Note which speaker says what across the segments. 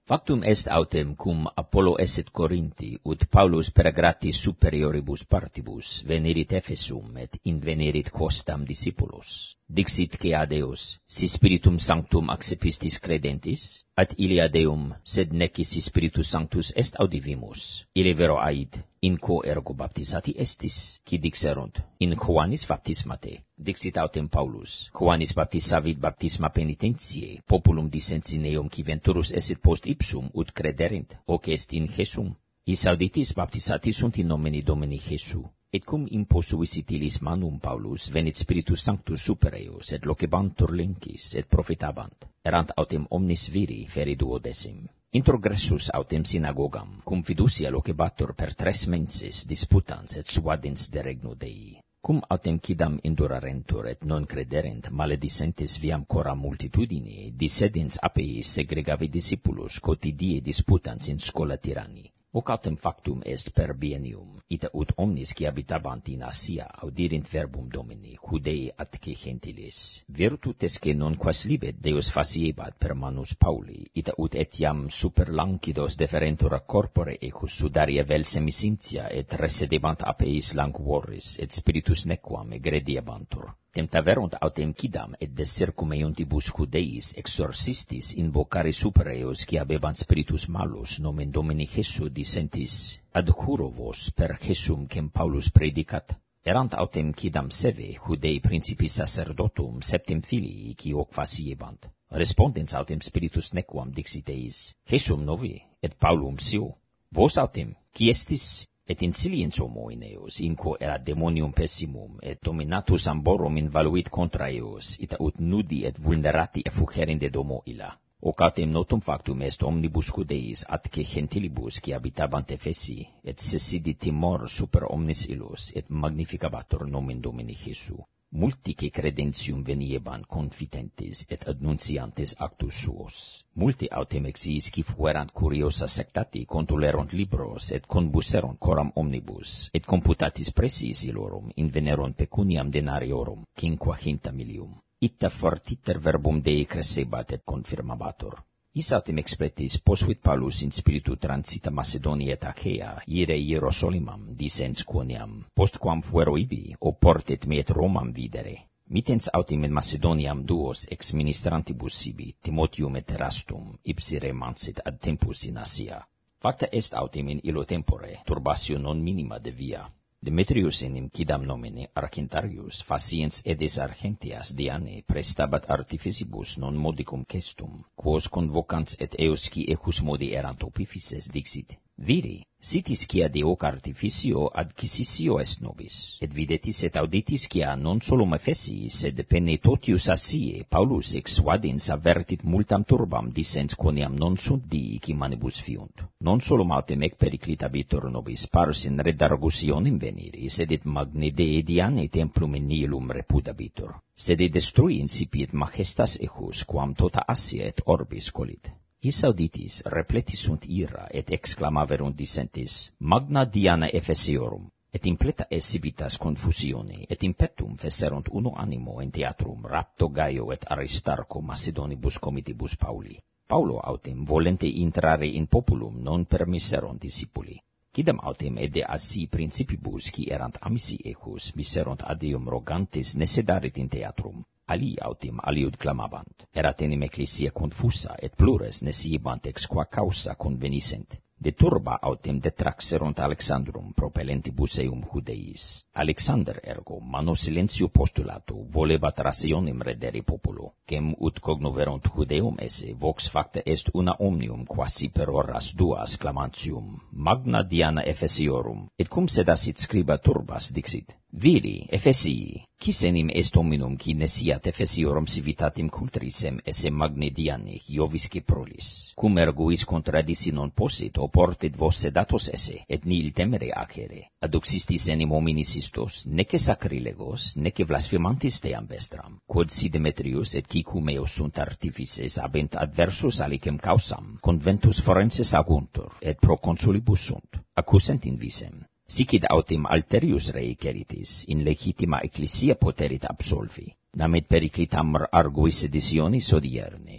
Speaker 1: Factum est autem cum Apollo esset Corinthi, ut Paulus per gratis superioribus partibus venerit Ephesum et invenerit quosdam discipulos. Dixit quea Deus, si Spiritum Sanctum accepistis credentis, at ilia Deum, sed necis si Spiritus Sanctus est audivimus. Ile vero aid, in quo ergo baptisati estis, qui dixerunt, in Johannis baptismate. Dixit autem Paulus, Johannis baptisavit baptisma penitentiae, populum dissensineum qui venturus esset post ipsum ut crederint, hoc est in Jesum. Is auditis baptisati sunt in nomine Domini Jesu. Et cum imposuisit illis manum Paulus, venit Spiritus Sanctus super eos, et locebantur lencis, et profitabant. Erant autem omnis viri feri 12. Introgressus autem synagogam, cum fiducia locebatur per 3 menses disputans et suadens de regno Dei. Cum autem quidam indurarentur et non crederent, maledicentes viam cora multitudine, dissedens apeis segregavi discipulus, quotidie disputans in schola tyranni. Hoc autem factum est per biennium, ita ut omnis qui habitabant in Asia audirint verbum Domini, Judei atque gentiles. Virtutes que non quas libet Deus faciebat per manus Pauli, ita ut etiam super lancidos deferentur a corpore ecus sudaria vel semisentia et resedebant apeis languoris et spiritus nequam egrediabantur. Temptaverunt autem quidam et de circumeiuntibus Judeis exorcistis invocare super eos qui habebant spiritus malus nomen Domini Jesu dissentis, adjuro vos per Jesum quem Paulus predicat. Erant autem quidam seve Judei principis sacerdotum 7 filii qui hoc faciebant. Respondens autem spiritus nequam dixit eis, Jesum novi et Paulum sio. Vos autem, qui estis? Et in siliens homo in eos, in quo erat demonium pessimum, et dominatus amborum invaluit contra eos, ita ut nudi et vulnerati effugerinde domo illa. Hoc autem notum factum est omnibus Judeis atque gentilibus qui habitabant Ephesi, et sesidit timor super omnis illos, et magnificabatur nomen Domini Jesu. Multi que credentium venieban confitentes et annunciantes actus suos. Multi autem exis qui fuerant curiosa sectati contulerunt libros et conbuserunt coram omnibus, et computatis presis illorum invenerunt pecuniam denariorum, 50 millium. Ita fortiter verbum Dei crescebat et confirmabatur. Is autem expletis posuit Paulus in spiritu transita Macedonia et Achaea, ire Hierosolimam, dicens quoniam, postquam fuero ibi, oportet me et Romam videre. Mittens autem in Macedoniam duos ex ministrantibus sibi, Timotium et Erastum, ipsi remansit ad tempus in Asia. Facta est autem in illo tempore, turbatio non minima de via. Demetrius enim quidam nomine Archintarius faciens edes Argentias Diane prestabat artificibus non modicum cestum, quos convocants et eusci ecus modi erant opifices dixit, viri, sitis quia de hoc artificio adquisitio est nobis, et videtis et auditis quia non solum Ephesi, sed pene totius Asiae, Paulus ex suadens avertit multam turbam dicens quoniam non sunt dii qui manibus fiunt. Non solum autem ec periclitabitur nobis pars in redargutionem veniri, sed et magni Dei Dianae templum in nihilum repudabitur, sed et destrui incipiet majestas ejus, quam tota Asia et orbis colit. Is auditis repleti sunt ira, et exclamaverunt dissentis, magna Diana Ephesiorum, et impleta esibitas confusione, et impetum fecerunt uno animo in theatrum rapto Gaio et Aristarco Macedonibus comitibus Pauli. Paulo autem volente intrare in populum non permisserunt discipuli. Quidam autem ede assi principibus qui erant amisi ecus miserunt ad Deum rogantes necedarit in theatrum. Ali autem aliud clamabant. Erat enim ecclesia confusa, et plures nesciebant ex qua causa conveniscent. De turba autem detraxerunt Alexandrum propellentibus eum Judeis. Alexander ergo, mano silentiu postulato, volebat rationem redere populo, quem ut cognoverunt Judeum esse, vox facta est una omnium quasi per horas duas clamantium, magna Diana Ephesiorum, et cum sedasit scriba turbas dixit, viri, Ephesii, quis enim est hominum qui nesiat Ephesiorum civitatem cultrisem esse magni Dianae Iovisque prolis, cum erguis contradisi non possit, oportet vos sedatos esse, et nihil temere acere. Aduxistis enim hominis istos, nece sacrilegos, nece blasphemantis team vestram, quod si Demetrius et cicum eos sunt artifices habent adversus alicem causam, conventus forenses aguntur, et proconsulibus sunt, accusent in visem. Sicid autem alterius rei ceritis, in legitima ecclesia poterit absolvi, namet periclitam argui seditionis odierne,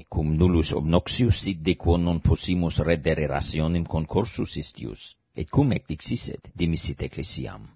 Speaker 1: cum nullus obnoxius sit de quo non possimus redere rationem concursus istius, et cum ec dixisset, dimissit ecclesiam.